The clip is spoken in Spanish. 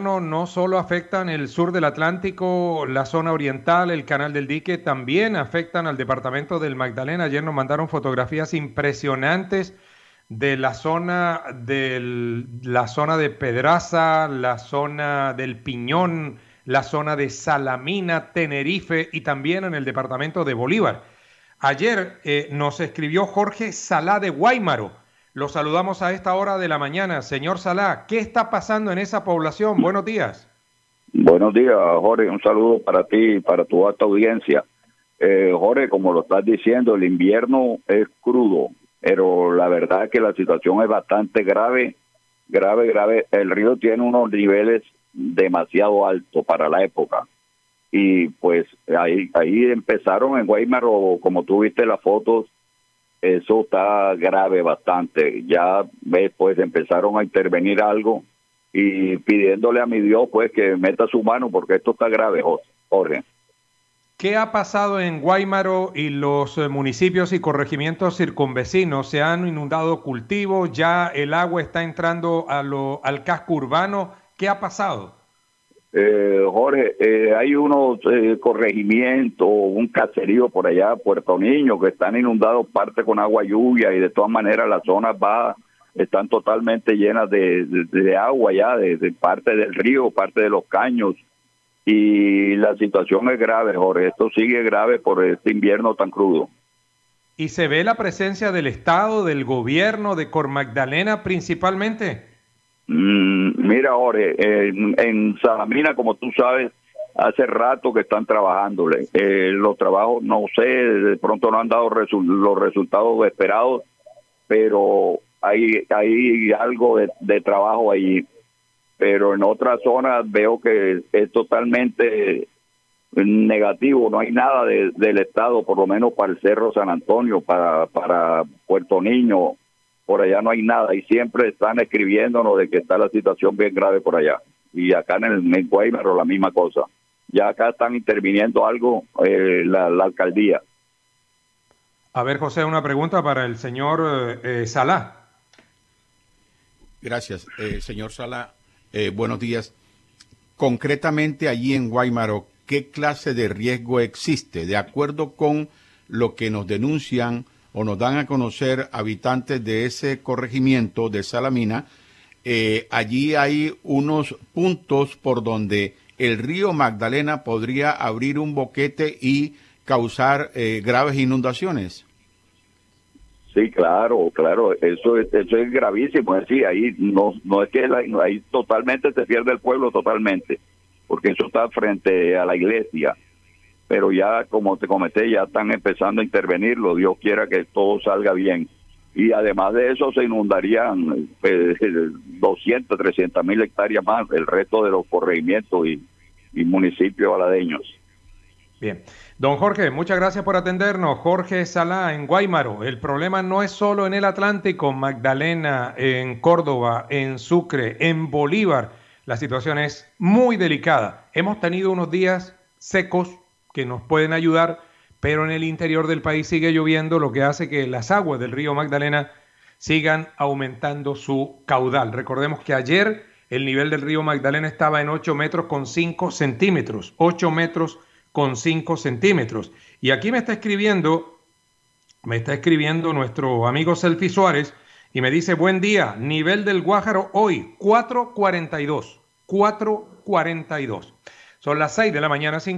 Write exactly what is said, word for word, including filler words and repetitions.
invierno no solo afectan el sur del Atlántico, la zona oriental, el Canal del Dique, también afectan al departamento del Magdalena. Ayer nos mandaron fotografías impresionantes de la zona del, la zona de Pedraza, la zona del Piñón, la zona de Salamina, Tenerife y también en el departamento de Bolívar. Ayer eh, nos escribió Jorge Salá de Guáimaro. Lo saludamos a esta hora de la mañana. Señor Salá, ¿qué está pasando en esa población? Buenos días. Buenos días, Jorge. Un saludo para ti y para tu alta audiencia. Eh, Jorge, como lo estás diciendo, el invierno es crudo, pero la verdad es que la situación es bastante grave, grave, grave. El río tiene unos niveles demasiado altos para la época. Y pues ahí ahí empezaron en Guáimaro, como tú viste las fotos, eso está grave bastante. Ya ves, pues empezaron a intervenir algo y pidiéndole a mi Dios pues que meta su mano porque esto está grave, Jorge. ¿Qué ha pasado en Guáimaro y los municipios y corregimientos circunvecinos? ¿Se han inundado cultivos? ¿Ya el agua está entrando a lo, al casco urbano? ¿Qué ha pasado? Eh, Jorge, eh, hay unos eh, corregimientos, un caserío por allá, Puerto Niño, que están inundados parte con agua lluvia y de todas maneras las zonas bajas están totalmente llenas de, de, de agua ya, de, de parte del río, parte de los caños, y la situación es grave, Jorge. Esto sigue grave por este invierno tan crudo. ¿Y se ve la presencia del Estado, del gobierno, de Cor Magdalena principalmente? Mm, mira, Jorge, en, en Salamina, como tú sabes, hace rato que están trabajándole. Eh, los trabajos, no sé, de pronto no han dado resu- los resultados esperados, pero hay, hay algo de, de trabajo allí. Pero en otras zonas veo que es totalmente negativo, no hay nada de, del Estado, por lo menos para el Cerro San Antonio, para, para Puerto Niño. Por allá no hay nada y siempre están escribiéndonos de que está la situación bien grave por allá. Y acá en el en Guáimaro la misma cosa. Ya acá están interviniendo algo eh, la, la alcaldía. A ver, José, una pregunta para el señor eh, Salá. Gracias, eh, señor Salá. Eh, buenos días. Concretamente allí en Guáimaro, ¿qué clase de riesgo existe? De acuerdo con lo que nos denuncian o nos dan a conocer habitantes de ese corregimiento de Salamina, eh, allí hay unos puntos por donde el río Magdalena podría abrir un boquete y causar eh, graves inundaciones. Sí, claro, claro, eso es, eso es gravísimo. Es decir, ahí no, no es que la, ahí totalmente se pierde el pueblo totalmente, porque eso está frente a la iglesia. Pero ya, como te comenté, ya están empezando a intervenirlo. Dios quiera que todo salga bien. Y además de eso se inundarían eh, doscientas, trescientas mil hectáreas más, el resto de los corregimientos y, y municipios aladeños. Bien. Don Jorge, muchas gracias por atendernos. Jorge Salá en Guáimaro. El problema no es solo en el Atlántico, Magdalena, en Córdoba, en Sucre, en Bolívar. La situación es muy delicada. Hemos tenido unos días secos que nos pueden ayudar, pero en el interior del país sigue lloviendo, lo que hace que las aguas del río Magdalena sigan aumentando su caudal. Recordemos que ayer el nivel del río Magdalena estaba en ocho metros con cinco centímetros, ocho metros con cinco centímetros. Y aquí me está escribiendo, me está escribiendo nuestro amigo Selfie Suárez y me dice, buen día, nivel del Guájaro hoy, cuatro cuarenta y dos, cuatro cuarenta y dos. Son las seis de la mañana,